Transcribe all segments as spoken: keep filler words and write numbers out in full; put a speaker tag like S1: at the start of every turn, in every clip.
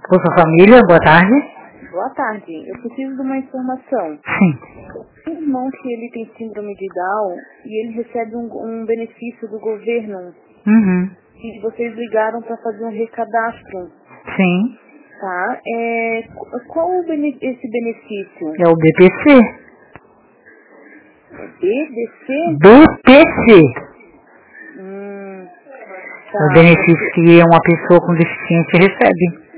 S1: Bolsa Família, boa tarde.
S2: Boa tarde, eu preciso de uma informação.
S1: Sim.
S2: Tem um irmão que ele tem síndrome de Down e ele recebe um, um benefício do governo.
S1: Uhum.
S2: E vocês ligaram para fazer um recadastro.
S1: Sim.
S2: Tá? É, qual o bene, esse benefício?
S1: É o B P C.
S2: B D C?
S1: B P C.
S2: Hum,
S1: É
S2: tá.
S1: o benefício que uma pessoa com deficiência recebe.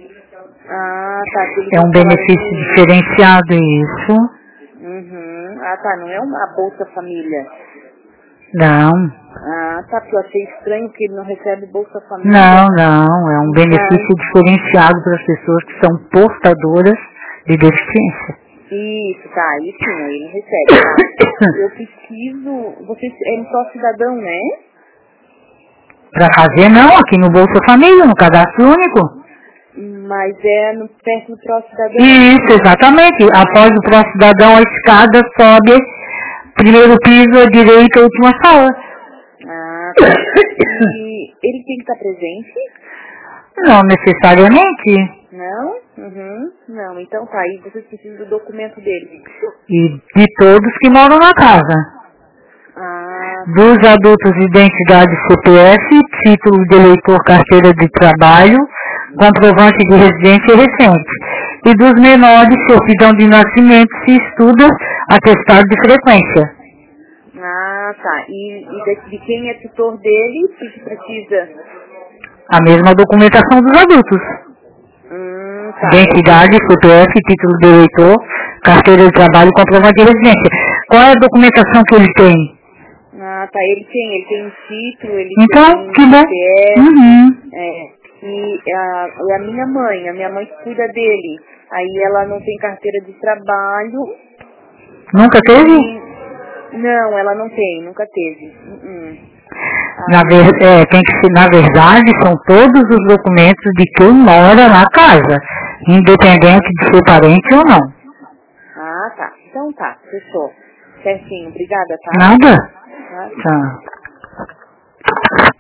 S2: Ah, tá. que eles
S1: É um
S2: vão falar
S1: benefício
S2: de-
S1: diferenciado, isso.
S2: Uhum. Ah, tá. Não é uma Bolsa Família.
S1: Não.
S2: Ah, tá. Porque eu achei estranho que ele não recebe Bolsa Família.
S1: Não, não. É um benefício
S2: Não.
S1: diferenciado para as pessoas que são portadoras de deficiência.
S2: Isso, tá. Aí sim, aí ele recebe, tá. Eu preciso... Vocês é no Pró Cidadão, né?
S1: Para fazer, não. Aqui no Bolsa Família, no Cadastro Único.
S2: Mas é no, perto do Pró Cidadão.
S1: Isso, exatamente. Após o Pró Cidadão, a escada sobe, primeiro piso, à direita, a última sala.
S2: Ah, tá. E ele tem que estar presente?
S1: Não necessariamente.
S2: Não? Uhum. Não, então tá. Aí vocês precisam do documento dele.
S1: E de todos que moram na casa.
S2: Ah,
S1: Dos adultos, identidade C P F, título de eleitor, carteira de trabalho, comprovante de residência recente. E dos menores, certidão de nascimento, se estuda, atestado de frequência.
S2: ah tá. E, e de, de quem é tutor dele, o que que precisa?
S1: A mesma documentação dos adultos.
S2: Hum, tá.
S1: Identidade, C P F, título de eleitor, carteira de trabalho e comprovante de residência. Qual é a documentação que ele tem?
S2: Ah, tá. Ele tem, ele tem um título, ele
S1: Então,
S2: tem
S1: que bom.
S2: C P F.
S1: Uhum.
S2: É. E a, e a minha mãe, a minha mãe que cuida dele. Aí ela não tem carteira de trabalho.
S1: Nunca teve?
S2: E, não, ela não tem, nunca teve. Uh-uh.
S1: Na, ver, é, tem que ser, na verdade, são todos os documentos de quem mora na casa, independente de ser parente ou não.
S2: Ah, tá. Então tá, fechou. Certinho, obrigada, tá?
S1: Nada?
S2: Tá.
S1: Tá.